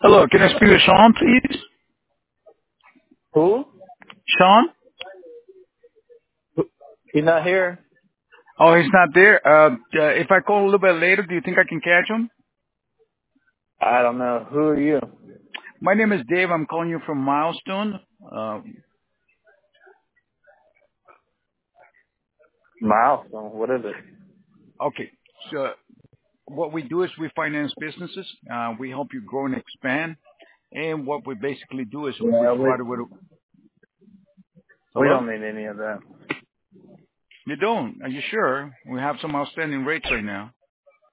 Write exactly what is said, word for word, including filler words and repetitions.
Hello, can I speak with Sean, please? Who? Sean? He's not here. Oh, he's not there. Uh, uh, if I call a little bit later, do you think I can catch him? I don't know. Who are you? My name is Dave. I'm calling you from Milestone. Uh, Milestone. What is it? okay. So what we do is we finance businesses. Uh, we help you grow and expand. And what we basically do is we Yeah, we provide you with a... we Hello? don't need any of that. You don't? Are you sure? We have some outstanding rates right now.